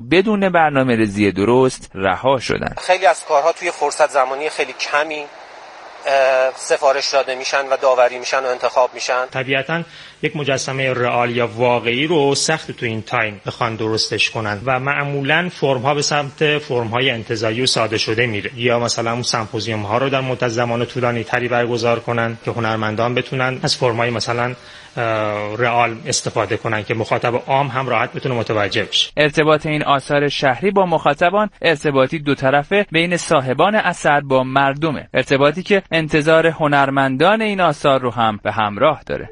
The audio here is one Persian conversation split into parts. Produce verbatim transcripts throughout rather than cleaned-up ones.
بدون برنامه‌ریزی درست رها شدن. خیلی از کارها توی فرصت زمانی خیلی کمی سفارش داده میشن و داوری میشن و انتخاب میشن. طبیعتاً یک مجسمه رئال یا واقعی رو سخت تو این تایم بخوان درستش کنن و معمولاً فرم ها به سمت فرم های انتزاعی و ساده شده میره، یا مثلا اون سمپوزیوم ها رو در مدت زمان طولانی تری برگزار کنن که هنرمندان بتونن از فرم های مثلا رئال استفاده کنن که مخاطب عام هم راحت بتونه متوجه بشه. ارتباط این آثار شهری با مخاطبان ارتباطی دو طرفه بین صاحبان اثر با مردمه، ارتباطی که انتظار هنرمندان این آثار رو هم به همراه داره.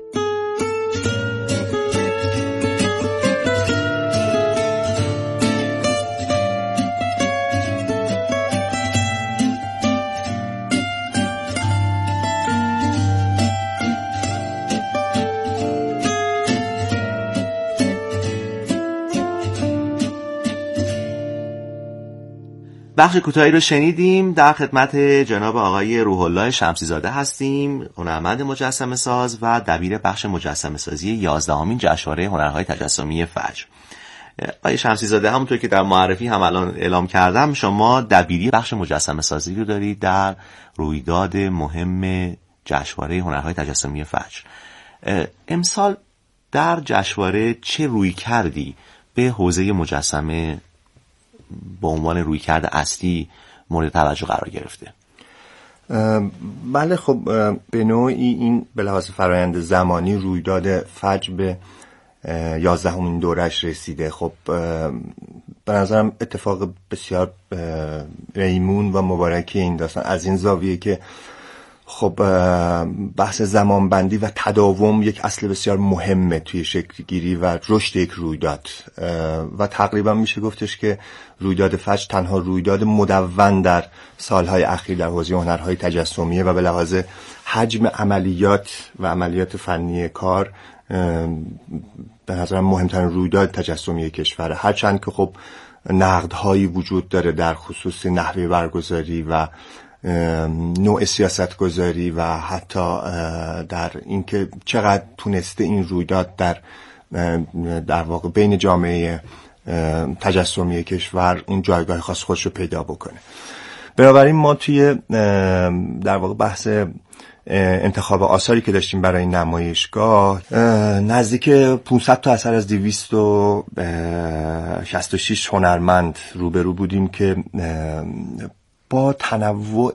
بخش کوتاهی رو شنیدیم. در خدمت جناب آقای روح الله شمسی زاده هستیم، هنرمند مجسمه ساز و دبیر بخش مجسمه سازی یازدهمین جشنواره هنرهای تجسمی فجر. آقای شمسی زاده، همونطور که در معرفی هم الان اعلام کردم، شما دبیری بخش مجسمه سازی رو دارید در رویداد مهم جشنواره هنرهای تجسمی فجر. امسال در جشنواره چه روی کردی به حوزه مجسمه با عنوان رویکرد اصلی مورد توجه قرار گرفته؟ بله، خب به نوعی این به لحاظ فرآیند زمانی رویداد فجر به یازدهمین دورش رسیده. خب به نظرم اتفاق بسیار ریمون و مبارکی این داستان از این زاویه که خب بحث زمانبندی و تداوم یک اصل بسیار مهمه توی شکل گیری و رشد یک رویداد و تقریبا میشه گفتش که رویداد فجر تنها رویداد مدون در سالهای اخیر در حوزه هنرهای تجسمیه و به لحاظ حجم عملیات و عملیات فنی کار به نظرم مهمترین رویداد تجسمی کشوره. هرچند که خب نقدهایی وجود داره در خصوص نحوه برگزاری و نوع سیاست گذاری و حتی در اینکه چقدر تونسته این رویداد در در واقع بین جامعه تجسمی کشور اون جایگاه خاص خودش رو پیدا بکنه. بنابراین ما توی در واقع بحث انتخاب آثاری که داشتیم برای نمایشگاه نزدیک پانصد تا اثر از دویست و شصت و شش هنرمند روبرو بودیم که با تنوع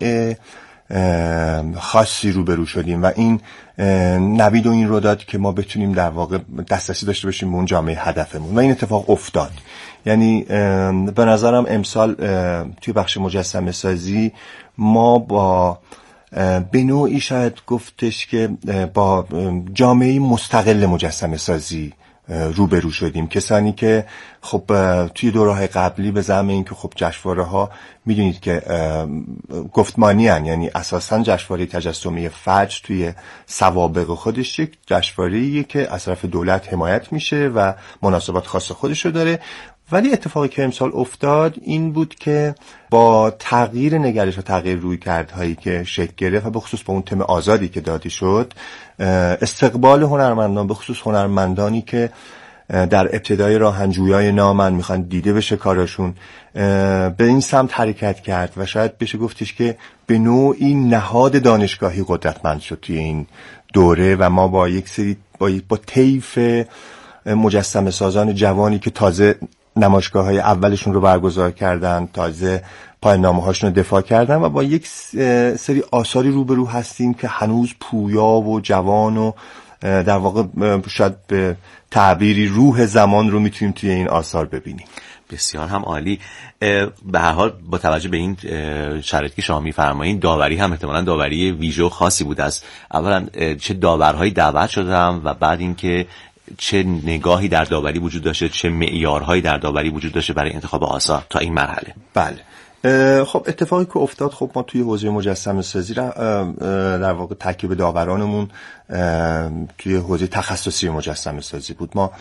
خاصی روبرو شدیم و این نوید و این رو داد که ما بتونیم در واقع دسترسی داشته باشیم به اون جامعه هدفمون و این اتفاق افتاد. یعنی به نظرم امسال توی بخش مجسمه سازی ما با به نوعی شاید گفتش که با جامعه مستقل مجسمه سازی روبرو شدیم. کسانی که خب توی دوره‌های قبلی به زعم این که خب جشنواره ها میدونید که گفتمانی هن، یعنی اساساً جشنواره تجسمی فجر توی سوابق خودش یک جشنواره‌ایه که از طرف دولت حمایت میشه و مناسبات خاص خودشو داره. ولی اتفاقی که امسال افتاد این بود که با تغییر نگرش و تغییر رویکردهایی که شکل گرفت و به خصوص با اون تم آزادی که داده شد، استقبال هنرمندان به خصوص هنرمندانی که در ابتدای راهنجویای نامن میخوان دیده بشه کارشون، به این سمت حرکت کرد و شاید بشه گفتش که به نوعی نهاد دانشگاهی قدرتمند شد توی این دوره و ما با یک سری با, با طیف مجسمه سازان جوانی که تازه نمایشگاه های اولشون رو برگزار کردن، تازه پایان‌نامه هاشون رو دفاع کردن و با یک سری آثاری روبرو هستیم که هنوز پویا و جوان و در واقع شاید به تعبیری روح زمان رو میتونیم توی این آثار ببینیم. بسیار هم عالی. به هر حال با توجه به این شرایطی که شما می‌فرمایید، داوری هم احتمالاً داوری ویژه خاصی بود. از اولا چه داورهایی دعوت شدن و بعد اینکه چه نگاهی در داوری وجود داشته، چه معیارهایی در داوری وجود داشته برای انتخاب آثار تا این مرحله؟ بله، خب اتفاقی که افتاد، خب ما توی حوزه مجسمه سازی در واقع ترکیب داورانمون توی حوزه تخصصی مجسمه سازی بود. ما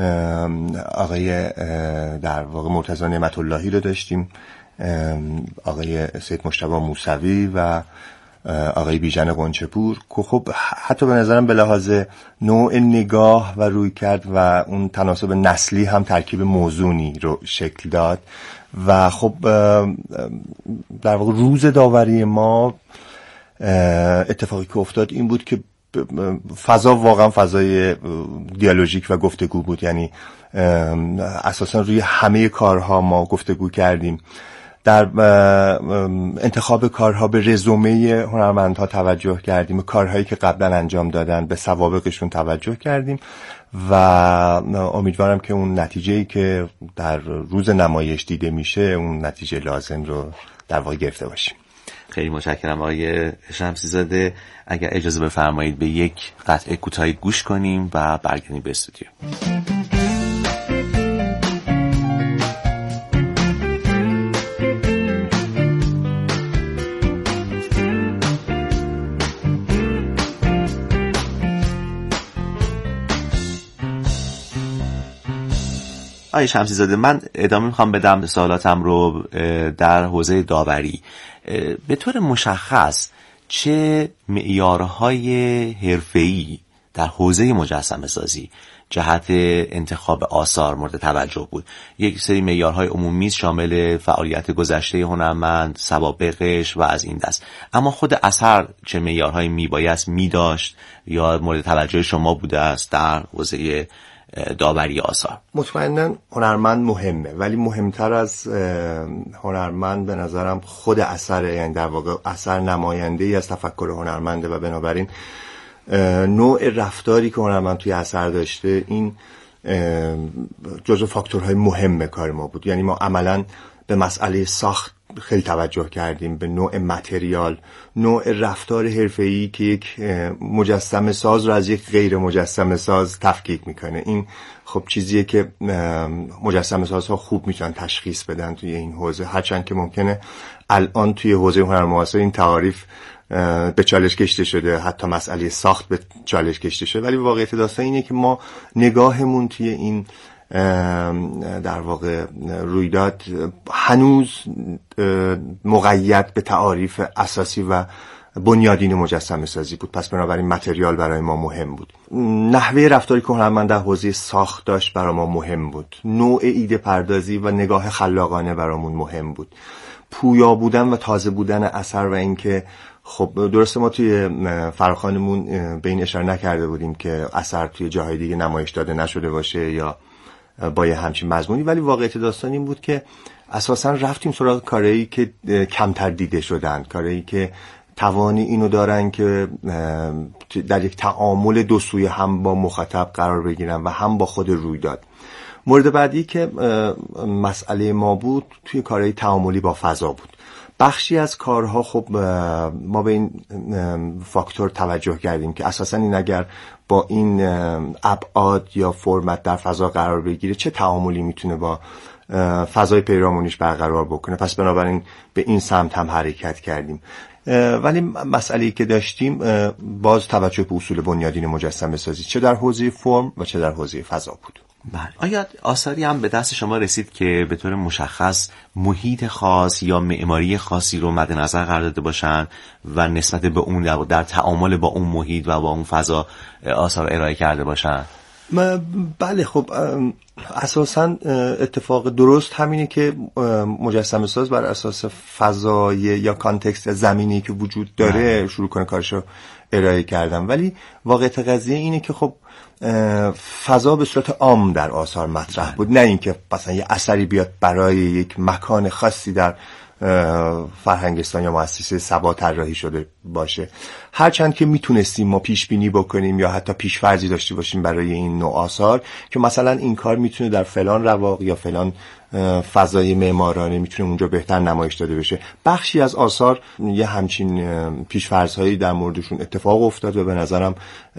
آقای در واقع مرتضی نعمت اللهی رو داشتیم، آقای سید مجتبی موسوی و آقای بیژن قنچه‌پور که خب حتی به نظرم به لحاظ نوع نگاه و روی کرد و اون تناسب نسلی هم ترکیب موزونی رو شکل داد و خب در واقع روز داوری ما اتفاقی که افتاد این بود که فضا واقعا فضای دیالوژیک و گفتگو بود، یعنی اساسا روی همه کارها ما گفتگو کردیم. در انتخاب کارها به رزومه هنرمندها توجه کردیم، کارهایی که قبلا انجام دادن به سوابقشون توجه کردیم و امیدوارم که اون نتیجه‌ای که در روز نمایش دیده میشه اون نتیجه لازم رو در واقع گرفته باشیم. خیلی متشکرم آقای شمسی زاده. اگر اجازه بفرمایید به یک قطعه کوتاهی گوش کنیم و برگردیم به استودیو. آقای شمسی زاده، من ادامه میخوام بدم سوالاتم رو در حوزه داوری. به طور مشخص چه معیارهای حرفه‌ای در حوزه مجسمه سازی جهت انتخاب آثار مورد توجه بود؟ یک سری معیارهای عمومی شامل فعالیت گذشته هنرمند، سوابقش و از این دست، اما خود اثر چه معیارهایی میبایست میداشت یا مورد توجه شما بوده است در حوزه داوری آثار؟ مطمئناً هنرمند مهمه، ولی مهمتر از هنرمند به نظرم خود اثره، یعنی در واقع اثر نماینده‌ای از تفکر هنرمنده و بنابراین نوع رفتاری که هنرمند توی اثر داشته این جزو فاکتورهای مهم کار ما بود. یعنی ما عملاً به مسئله ساخت خیلی توجه کردیم، به نوع متریال، نوع رفتار حرفه‌ای که یک مجسمه ساز رو از یک غیر مجسمه ساز تفکیک میکنه. این خب چیزیه که مجسمه سازها خوب میتونن تشخیص بدن توی این حوزه، هرچند که ممکنه الان توی حوزه هنر معاصر این تعاریف به چالش کشیده شده، حتی مسئله ساخت به چالش کشیده شده، ولی واقعیت داستان اینه که ما نگاهمون توی این در واقع رویداد هنوز مقید به تعاریف اساسی و بنیادین مجسمه سازی بود. پس بنابراین متریال برای ما مهم بود، نحوه رفتاری که هنرمند در حوزه ساخت داشت برای ما مهم بود، نوع ایده پردازی و نگاه خلاقانه برامون مهم بود، پویا بودن و تازه بودن اثر و اینکه خب درسته ما توی فراخوانمون به این اشاره نکرده بودیم که اثر توی جاهای دیگه نمایش داده نشده باشه یا با یه همچین مضمونی، ولی واقعیت داستان این بود که اساسا رفتیم سراغ کارهایی که کمتر دیده شدن، کارهایی که توانی اینو دارن که در یک تعامل دو سویه هم با مخاطب قرار بگیرن و هم با خود رویداد. مورد بعدی که مسئله ما بود توی کارهای تعاملی با فضا بود. بخشی از کارها خب ما به این فاکتور توجه کردیم که اساسا این اگر با این ابعاد یا فرمت در فضا قرار بگیره چه تعاملی میتونه با فضای پیرامونیش برقرار بکنه، پس بنابراین به این سمت هم حرکت کردیم. ولی مسئله‌ای که داشتیم باز توجه به اصول بنیادین مجسمه سازی چه در حوزه فرم و چه در حوزه فضا بود. بله. آیا آثاری هم به دست شما رسید که به طور مشخص محیط خاص یا معماری خاصی رو مد نظر قرار داده باشن و نسبت به اون در تعامل با اون محیط و با اون فضا آثار ارائه کرده باشن؟ بله، خب اساساً اتفاق درست همینه که مجسمه ساز بر اساس فضای یا کانتکست زمینی که وجود داره شروع کنه کارشو ارائه کردن، ولی واقعیت قضیه اینه که خب فضا به صورت عام در آثار مطرح بود، نه اینکه مثلا یه اثری بیاد برای یک مکان خاصی در فرهنگستان یا مؤسسه سبا طراحی شده باشه. هرچند که میتونستیم ما پیش بینی بکنیم یا حتی پیش فرضی داشته باشیم برای این نوع آثار که مثلا این کار میتونه در فلان رواق یا فلان فضای معمارانه میتونه اونجا بهتر نمایش داده بشه. بخشی از آثار یه همچین پیش‌فرض‌هایی در موردشون اتفاق افتاد و به نظرم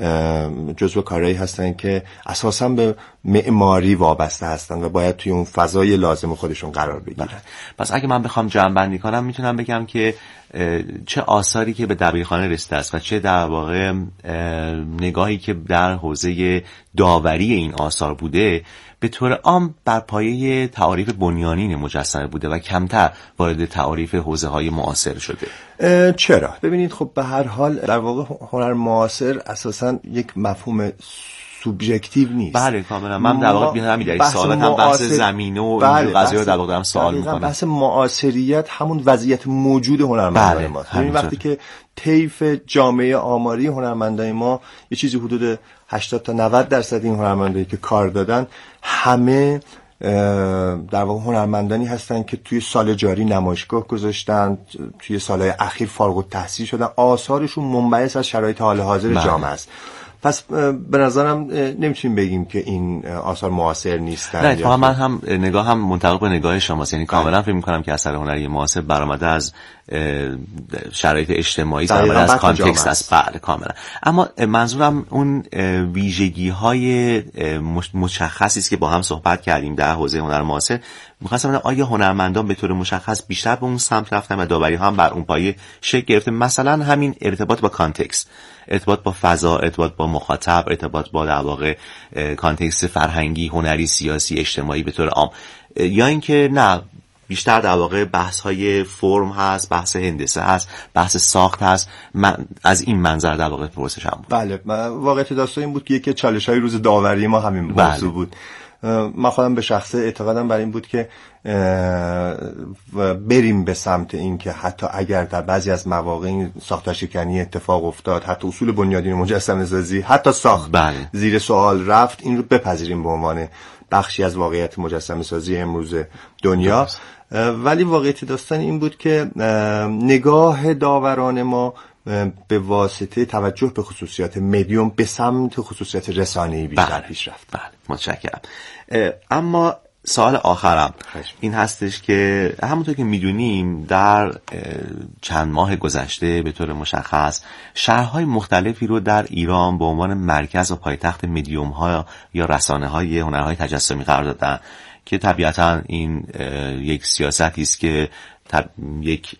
جزو کارهایی هستن که اساساً به معماری وابسته هستن و باید توی اون فضای لازم خودشون قرار بگیرن. پس اگه من بخوام جمع‌بندی کنم میتونم بگم که چه آثاری که به دبیرخانه رسیده است و چه در واقع نگاهی که در حوزه داوری این آثار بوده به طور عام بر پایه تعاریف بنیانین مجسمه بوده و کمتر وارد تعاریف حوزه‌های معاصر شده. چرا؟ ببینید خب به هر حال در واقع هنر معاصر اساساً یک مفهوم سوبژکتیو نیست. بله کاملا. من در واقع می‌خوام در سوالات هم بحث زمینه و این قضیه رو در واقع دارم سوال می‌کنم. بحث معاصریت همون وضعیت موجود هنرمندان ماست. یعنی وقتی که طیف جامعه آماری هنرمندان ما یه چیزی حدود هشتاد تا نود درصد این هنرمندانی که کار دادن همه در واقع هنرمندانی هستن که توی سال جاری نمایشگاه گذاشتن، توی سالهای اخیر فارغ التحصیل شدن، آثارشون منبعث از شرایط حال حاضر جامعه است. پس به نظرم نمیتونیم بگیم که این آثار معاصر نیستن. نه اتفاقا من هم نگاه هم منطبق به نگاه شماست، یعنی کاملا فکر می‌کنم که اثر هنری معاصر برآمده از شرایط اجتماعی، برآمده از کانتکست است. بله کاملا. اما منظورم اون ویژگی‌های مشخصی است که با هم صحبت کردیم در حوزه هنر معاصر. می‌خواستم ببینم آیا هنرمندان به طور مشخص بیشتر به اون سمت رفتن و داوری هم بر اون پایه شکل گرفته؟ مثلا همین ارتباط با کانتکست، ارتباط با فضا، ارتباط با مخاطب، ارتباط با در واقع کانتکست فرهنگی، هنری، سیاسی، اجتماعی به طور عام، یا اینکه نه بیشتر در واقع بحث های فرم هست، بحث هندسه هست، بحث ساخت هست؟ من از این منظر در واقع پرسشم بود. بله، واقعیت داستان این بود که یکی از چالش‌های روز داوری ما همین موضوع بود. من خودم به شخصه اعتقادم بر این بود که بریم به سمت این که حتی اگر در بعضی از مواقع این ساختار شکنی اتفاق افتاد، حتی اصول بنیادین مجسمه سازی، حتی ساخت بله. زیر سوال رفت، این رو بپذیریم به عنوان بخشی از واقعیت مجسمه سازی امروز دنیا. ولی واقعیت داستان این بود که نگاه داوران ما به واسطه توجه به خصوصیات مدیوم به سمت خصوصیات رسانه‌ای بیشتر بله. پیش رفت. بله متشکرم. اما سوال آخرم این هستش که همونطور که میدونیم در چند ماه گذشته به طور مشخص شهرهای مختلفی رو در ایران به عنوان مرکز و پایتخت مدیوم ها یا رسانه های هنرهای تجسمی قرار دادن که طبیعتا این یک سیاستی است که یک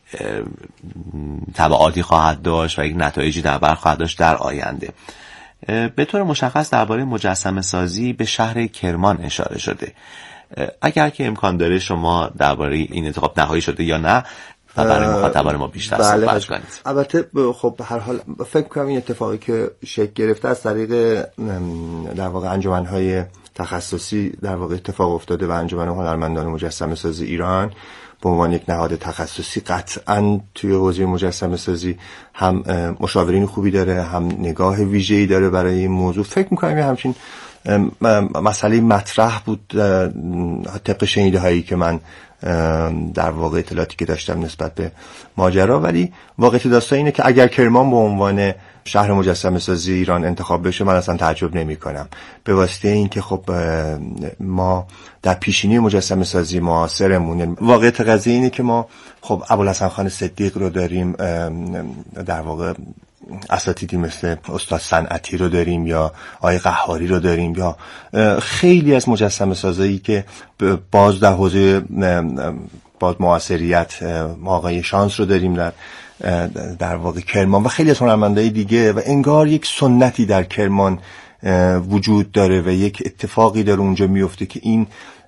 تبعاتی خواهد داشت و یک نتایجی در بر خواهد داشت در آینده. به طور مشخص درباره مجسمه سازی به شهر کرمان اشاره شده. اگر که امکان داره شما درباره این انتخاب نهایی شده یا نه و برای مخاطبان ما بیشتر بله صحبت کنید. البته خب به هر حال فکر کنم این اتفاقی که شکل گرفته از طریق در واقع انجمن‌های تخصصی در واقع اتفاق افتاده و انجمن هنرمندان مجسمه سازی ایران به عنوان یک نهاد تخصصی قطعاً توی حوزه مجسمه سازی هم مشاورین خوبی داره، هم نگاه ویژه‌ای داره برای این موضوع. فکر می‌کنم یه همچین مسئله مطرح بود طبق شنیده هایی که من در واقع اطلاعاتی که داشتم نسبت به ماجرا. ولی واقعیت داستان اینه که اگر کرمان به عنوان شهر مجسمه سازی ایران انتخاب بشه من اصلا تعجب نمی کنم، به واسطه این که خب ما در پیشینی مجسمه سازی معاصرمون واقعیت قضیه اینه که ما خب ابوالحسن خان صدیق رو داریم، در واقع اساتیدی مثل استاد صنعتی رو داریم یا آقای قهاری رو داریم یا خیلی از مجسمه سازایی که باز در حوزه باز معاصریت آقای شانس رو داریم در در واقع کرمان و خیلی از هنرمندای دیگه و انگار یک سنتی در کرمان وجود داره و یک اتفاقی داره اونجا میفته که این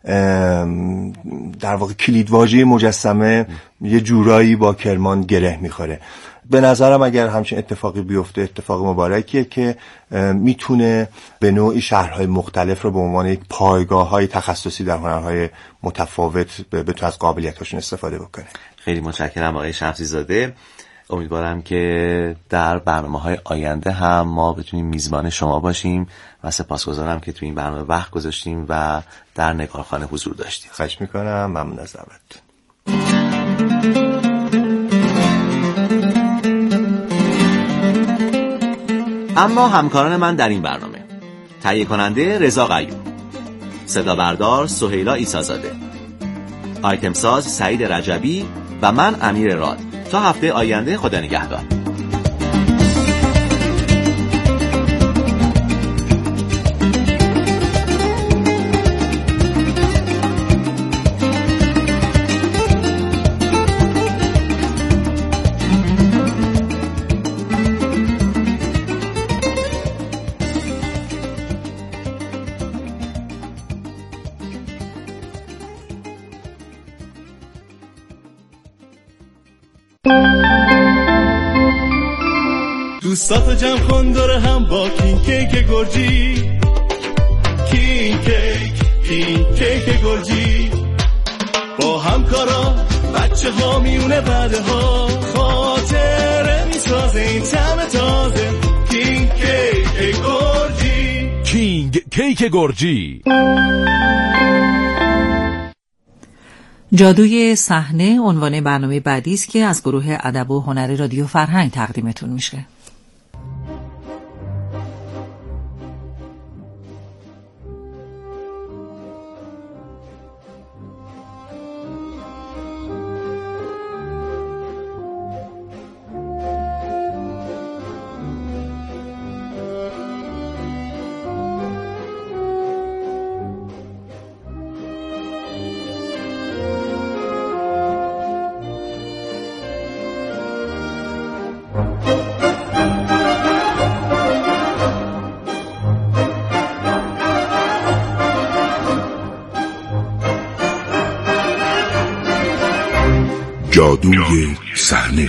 در واقع کلیدواژه مجسمه یه جورایی با کرمان گره میخوره. به نظرم اگر همچین اتفاقی بیفته اتفاق مبارکیه که میتونه به نوعی شهرهای مختلف رو به عنوان یک پایگاه‌های تخصصی در هنرهای متفاوت بتونه از قابلیتاشون استفاده بکنه. خیلی متشکرم آقای شمسی زاده. امیدوارم که در برنامه‌های آینده هم ما بتونیم میزبان شما باشیم و سپاسگزارم که تو این برنامه وقت گذاشتیم و در نگارخانه حضور داشتیم. خواهش میکنم. ممنون از دعوتتون. اما همکاران من در این برنامه: تهیه کننده رضا قیوم، صدا بردار سهیلا عیسی‌زاده، آیتم ساز سعید رجبی و من امیر راد. تا هفته آینده، خدا نگهدار. دوستاتو جمع کن دور هم با کینگ کیک گرجی. کینگ کیک کینگ کیک گرجی، با همکارا بچه ها میونه بعده ها خاطره میسازه این طعم تازه. کینگ کیک گرجی. کینگ کیک گرجی. جادوی صحنه عنوان برنامه بعدی است که از گروه ادب و هنر رادیو فرهنگ تقدیمتون میشه. جادوی صحنه.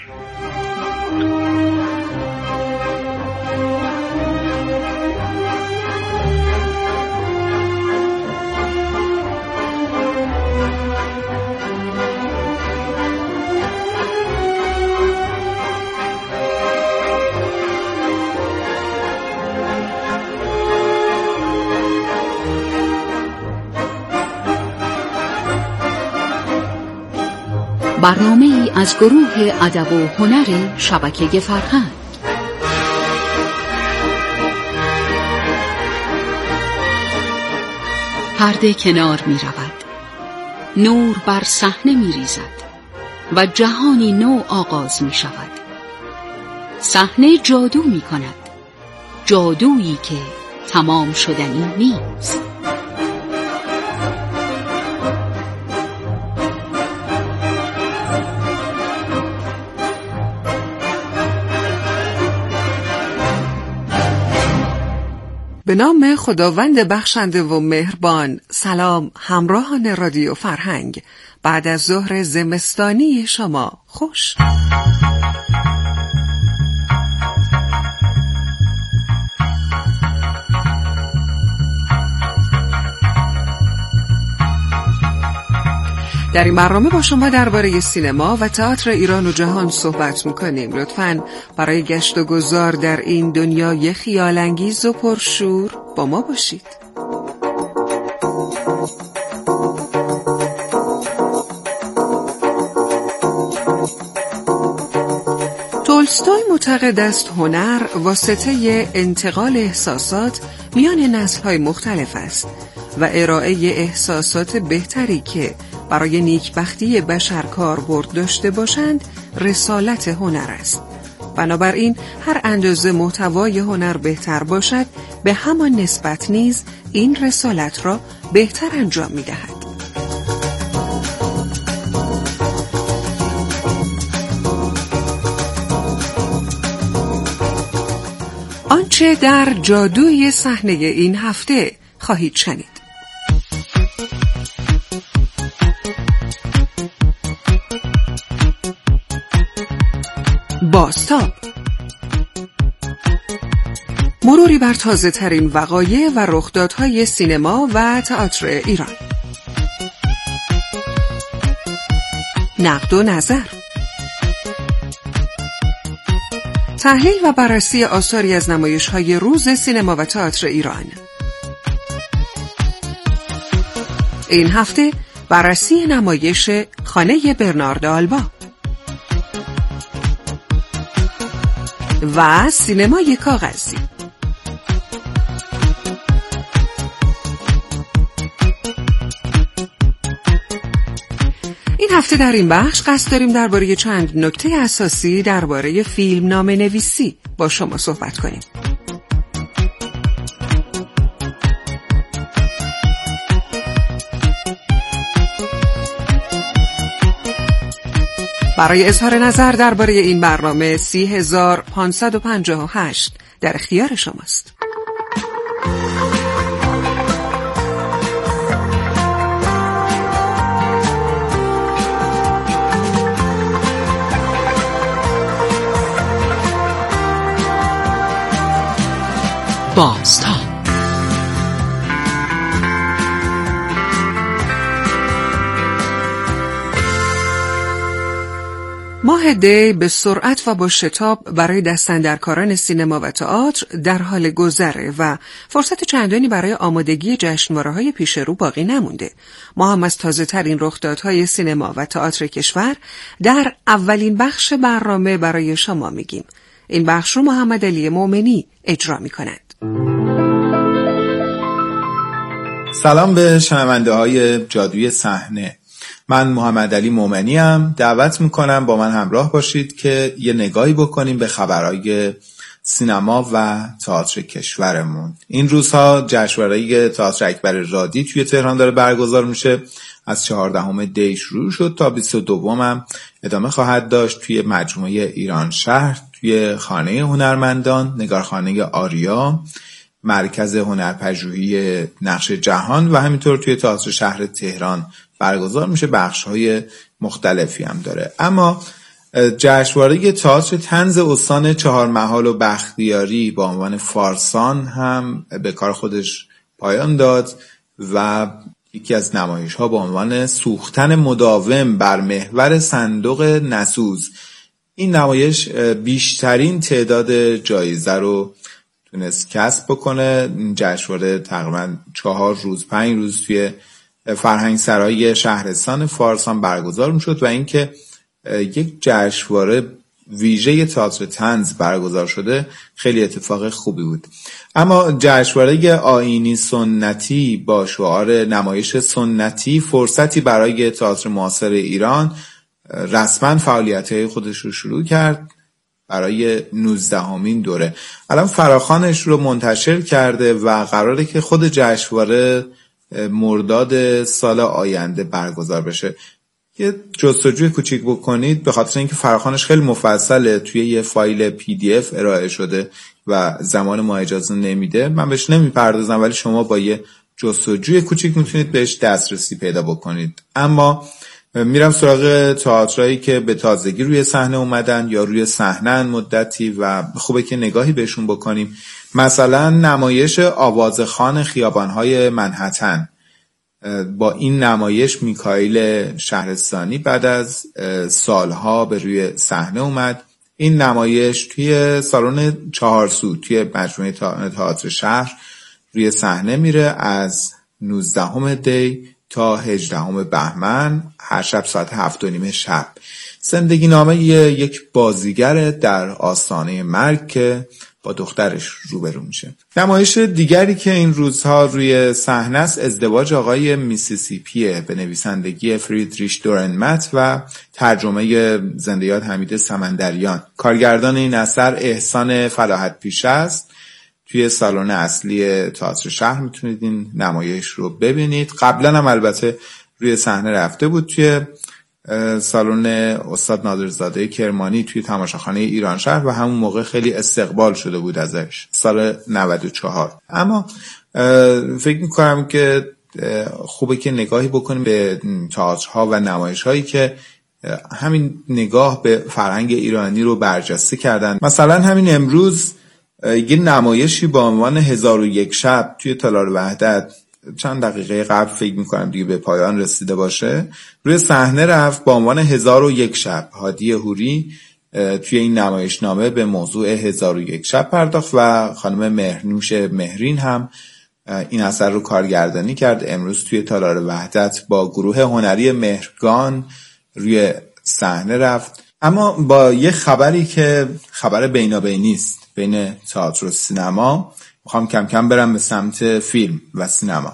برنامه ای از گروه ادب و هنر شبکه فرهنگ. پرده کنار می رود، نور بر صحنه می ریزد و جهانی نو آغاز می شود. صحنه جادو می کند، جادویی که تمام شدنی نیست. به نام خداوند بخشنده و مهربان. سلام همراهان رادیو فرهنگ، بعد از ظهر زمستانی شما خوش. در این برنامه با شما درباره سینما و تئاتر ایران و جهان صحبت می‌کنیم. لطفاً برای گشت و گذار در این دنیای خیال‌انگیز و پرشور با ما باشید. تولستوی معتقد است هنر واسطه انتقال احساسات میان نسل‌های مختلف است و ارائه احساسات بهتری که برای نیکبختی بشر کاربرد داشته باشند رسالت هنر است. بنابراین هر اندازه محتوای هنر بهتر باشد، به همان نسبت نیز این رسالت را بهتر انجام می‌دهد. آنچه در جادوی صحنه این هفته خواهید شنید. بازتاب، مروری بر تازه ترین وقایع و رخدادهای سینما و تئاتر ایران. نقد و نظر، تحلیل و بررسی آثاری از نمایش‌های روز سینما و تئاتر ایران. این هفته بررسی نمایش خانه برنارد آلبا و سینمای کاغذی. این هفته در این بخش قصد داریم درباره چند نکته اساسی درباره فیلم نامه نویسی با شما صحبت کنیم. برای اظهار نظر درباره این برنامه سی هزار پانصد و پنجاه و هشت در اختیار شماست. بازتاب. ماه دی به سرعت و با شتاب برای دستاندرکاران سینما و تئاتر در حال گذره و فرصت چندانی برای آمادگی جشنواره‌های پیش رو باقی نمونده. ما هم از تازه‌ترین رخدادهای سینما و تئاتر کشور در اولین بخش برنامه برای شما میگیم. این بخش رو محمد علی مومنی اجرا می‌کند. سلام به شنونده های جادوی صحنه. من محمد علی مومنی ام. دعوت میکنم با من همراه باشید که یه نگاهی بکنیم به خبرهای سینما و تئاتر کشورمون. این روزها جشنواره تئاتر اکبر رادی توی تهران داره برگزار میشه. از چهاردهم دی شروع شد تا بیست و دوم هم ادامه خواهد داشت توی مجموعه ایران شهر، توی خانه هنرمندان، نگارخانه آریا، مرکز هنرپژوهی نقش جهان و همینطور توی تئاتر شهر تهران برگزار میشه. بخش‌های مختلفی هم داره. اما جشنواره تئاتر طنز استان چهارمحال و بختیاری با عنوان فارسان هم به کار خودش پایان داد و یکی از نمایش‌ها با عنوان سوختن مداوم بر محور صندوق نسوز، این نمایش بیشترین تعداد جایزه رو تونست کسب بکنه. جشنواره تقریبا چهار روز پنج روز توی فرهنگ سرای شهرستان فارسان برگزار میشد و اینکه یک جشنواره ویژه تئاتر طنز برگزار شده خیلی اتفاق خوبی بود. اما جشنواره آیینی سنتی با شعار نمایش سنتی، فرصتی برای تئاتر معاصر ایران، رسما فعالیت‌های خودش رو شروع کرد برای نوزدهمین دوره. الان فراخوانش رو منتشر کرده و قراره که خود جشنواره مرداد سال آینده برگزار بشه. یه جستجوی کوچیک بکنید به خاطر اینکه فراخوانش خیلی مفصله، توی یه فایل پی دی اف ارائه شده و زمان ما اجازه نمیده، من بهش نمیپردازم، ولی شما با یه جستجوی کوچیک میتونید بهش دسترسی پیدا بکنید. اما میرم سراغ تئاترایی که به تازگی روی صحنه اومدن یا روی صحنه مدتی و خوبه که نگاهی بهشون بکنیم. مثلا نمایش آوازخوان خیابان‌های منهتن. با این نمایش میکائیل شهرستانی بعد از سالها به روی صحنه اومد. این نمایش توی سالن چهارسو توی مجموعه تئاتر شهر روی صحنه میره از نوزدهم دی تا هجدهم بهمن، هر شب ساعت هفت و نیم شب. زندگی نامه یک بازیگر در آستانه مرگ که با دخترش روبرو میشه. نمایش دیگری که این روزها روی صحنه است ازدواج آقای میسیسیپیه به نویسندگی فریدریش دورنمت و ترجمه زنده یاد حمید سمندریان. کارگردان این اثر احسان فلاحت پیشه است. توی سالن اصلی تئاتر شهر میتونید این نمایش رو ببینید. قبلا هم البته روی صحنه رفته بود توی سالن استاد نادرزاده کرمانی توی تماشاخانه ایران شهر و همون موقع خیلی استقبال شده بود ازش، سال نود و چهار. اما فکر میکنم که خوبه که نگاهی بکنیم به تئاترها و نمایش‌هایی که همین نگاه به فرهنگ ایرانی رو برجسته کردن. مثلا همین امروز یه نمایشی با عنوان هزار و یک شب توی تالار وحدت چند دقیقه قبل فکر میکنم دیگه به پایان رسیده باشه، روی صحنه رفت با عنوان هزار و یک شب. هادی هوری توی این نمایشنامه به موضوع هزار و یک شب پرداخت و خانم مهرنوش مهرین هم این اثر رو کارگردانی کرد. امروز توی تالار وحدت با گروه هنری مهرگان روی صحنه رفت. اما با یه خبری که خبر بینابینی است بین تئاتر و سینما، میخوام کم کم برم به سمت فیلم و سینما.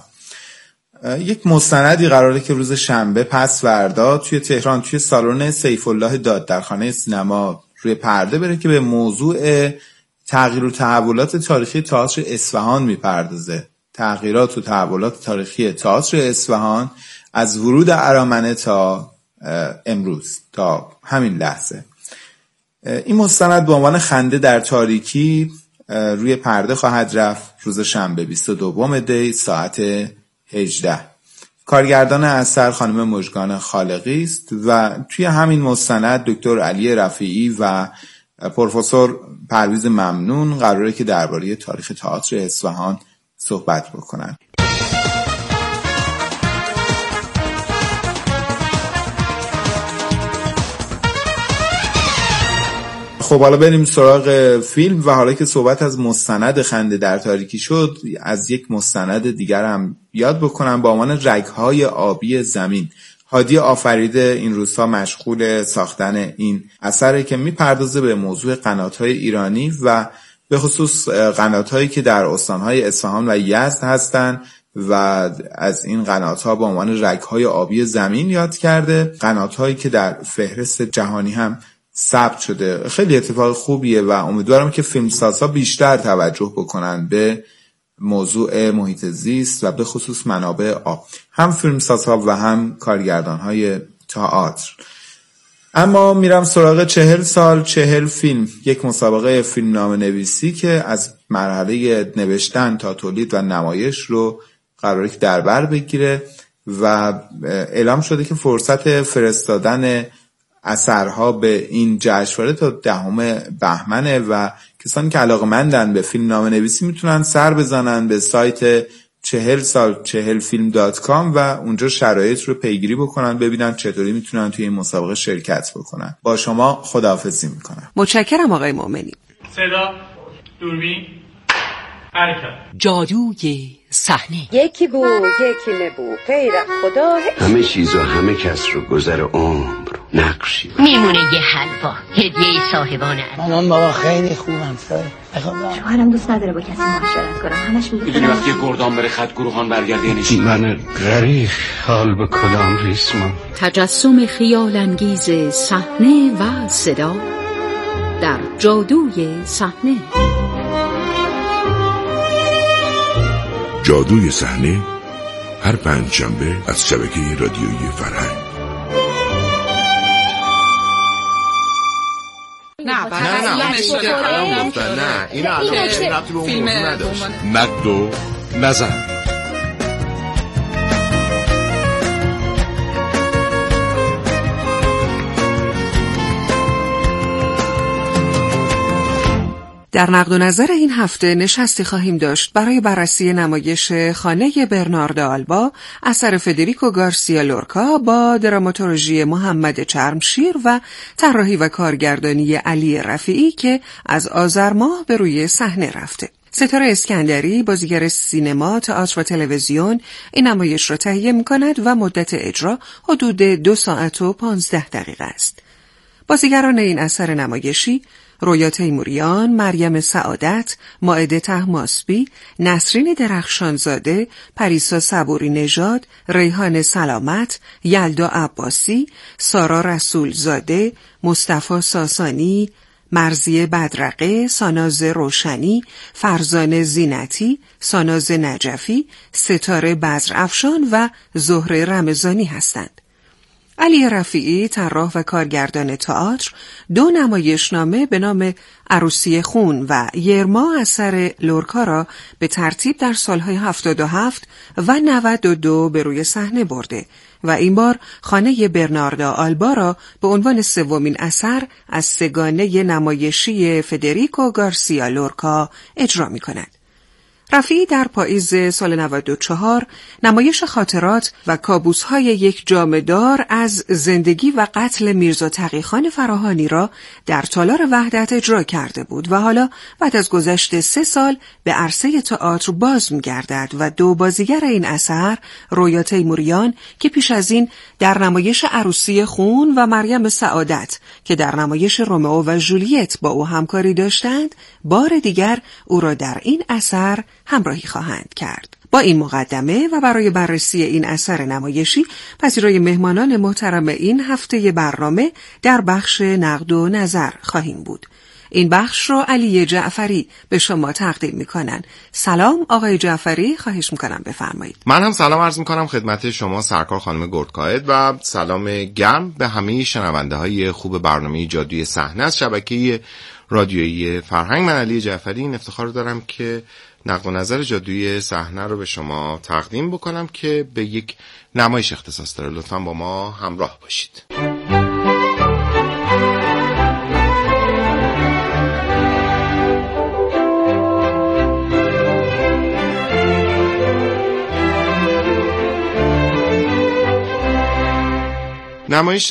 یک مستندی قراره که روز شنبه پس فردا توی تهران توی سالن سیف الله داد در خانه سینما روی پرده بره که به موضوع تغییر و تحولات تاریخی تئاتر اصفهان میپردازه. تغییرات و تحولات تاریخی تئاتر اصفهان از ورود ارامنه تا امروز، تا همین لحظه. این مستند به عنوان خنده در تاریکی روی پرده خواهد رفت روز شنبه بیست و دوم دی ساعت هجده. کارگردان اثر خانم مژگان خالقی است و توی همین مستند دکتر علی رفیعی و پروفسور پرویز ممنون قراره که درباره تاریخ تئاتر اصفهان صحبت بکنن. خب حالا بریم سراغ فیلم و حالا که صحبت از مستند خنده در تاریکی شد، از یک مستند دیگر هم یاد بکنم با عنوان رگ‌های آبی زمین. هادی آفریده این روزها مشغول ساختن این اثره که میپردازه به موضوع قنات‌های ایرانی و به خصوص قنات‌هایی که در استان‌های اصفهان و یزد هستن و از این قنات‌ها با عنوان رگ‌های آبی زمین یاد کرده. قنات‌هایی که در فهرست جهانی هم ثبت شده. خیلی اتفاق خوبیه و امیدوارم که فیلمسازها بیشتر توجه بکنن به موضوع محیط زیست و به خصوص منابع آب، هم فیلمسازها و هم کارگردانهای تئاتر. اما میرم سراغ چهل سال چهل فیلم، یک مسابقه فیلمنامه نویسی که از مرحله نوشتن تا تولید و نمایش رو قراره که در بر بگیره و اعلام شده که فرصت فرستادن اثرها به این جشنواره تا دهم بهمنه و کسانی که علاقه‌مندن به فیلم نامه نویسی میتونن سر بزنن به سایت چهل سال چهل فیلم دات کام و اونجا شرایط رو پیگیری بکنن، ببینن چطوری میتونن توی این مسابقه شرکت بکنن. با شما خداحافظی میکنم. متشکرم آقای مومنی. صدا، دوربین، حرکت. جادوی صحنه. یکی بو یکی نبو غیر خدا، همه چیز و همه کس رو گذر عمر نقشی میمونه یه حلوا هدیه صاحبانه. من اون بابا خیلی خوبم سای شوهرم دوست نداره با کسی معاشرت کنم، همش میگه میدونی وقتی گردان بره خط گروهان برگرده یعنی چی؟ من غریق حال به کدام ریسمان. تجسم خیال انگیز صحنه و صدا در جادوی صحنه. جادوی صحنه هر پنجشنبه از شبکه رادیویی فرهنگ. نه نه نه نه این الان ربطی به اون موضوع نداشت. نقد و نظر. در نقد و نظر این هفته نشستی خواهیم داشت برای بررسی نمایش خانه برنارد آلبا اثر فدریکو گارسیا لورکا با دراماتورژی محمد چرمشیر و طراحی و کارگردانی علی رفیعی که از آذر ماه به روی صحنه رفته. ستاره اسکندری، بازیگر سینما، تئاتر و تلویزیون، این نمایش را تهیه می‌کند و مدت اجرا حدود دو ساعت و پانزده دقیقه است. بازیگران این اثر نمایشی رویا تیموریان، مریم سعادت، مائده طهماسبی، نسرین درخشانزاده، پریسا صبوری نژاد، ریحان سلامت، یلدا عباسی، سارا رسولزاده، مصطفی ساسانی، مرزیه بدرقه، ساناز روشنی، فرزانه زینتی، ساناز نجفی، ستاره بدرافشان و زهره رمضانی هستند. علی رفیعی، طراح و کارگردان تئاتر، دو نمایشنامه به نام عروسی خون و یرما اثر لورکا را به ترتیب در سالهای هفتاد و هفت و نود و دو به روی صحنه برده و این بار خانه برناردا آلبا را به عنوان سومین اثر از سگانه نمایشی فدریکو گارسیا لورکا اجرا می کند. رفیعی در پاییز سال نود و چهار نمایش خاطرات و کابوس‌های یک جامه‌دار از زندگی و قتل میرزا تقی‌خان فراهانی را در تالار وحدت اجرا کرده بود و حالا بعد از گذشت سه سال به عرصه تئاتر باز می‌گردد و دو بازیگر این اثر، رویا تیموریان که پیش از این در نمایش عروسی خون و مریم سعادت که در نمایش رومئو و ژولیت با او همکاری داشتند، بار دیگر او را در این اثر همراهی خواهند کرد. با این مقدمه و برای بررسی این اثر نمایشی پذیرای مهمانان محترم این هفته برنامه در بخش نقد و نظر خواهیم بود. این بخش رو علی جعفری به شما تقدیم میکنن. سلام آقای جعفری، خواهش میکنم بفرمایید. من هم سلام عرض میکنم خدمت شما سرکار خانم گردقائد و سلام گرم به همه شنونده های خوب برنامه جادوی صحنه از شبکه رادیویی فرهنگ. من علی جعفری این افتخار دارم که نقد و نظر جادوی صحنه رو به شما تقدیم بکنم که به یک نمایش اختصاص داره. لطفاً با ما همراه باشید. نمایش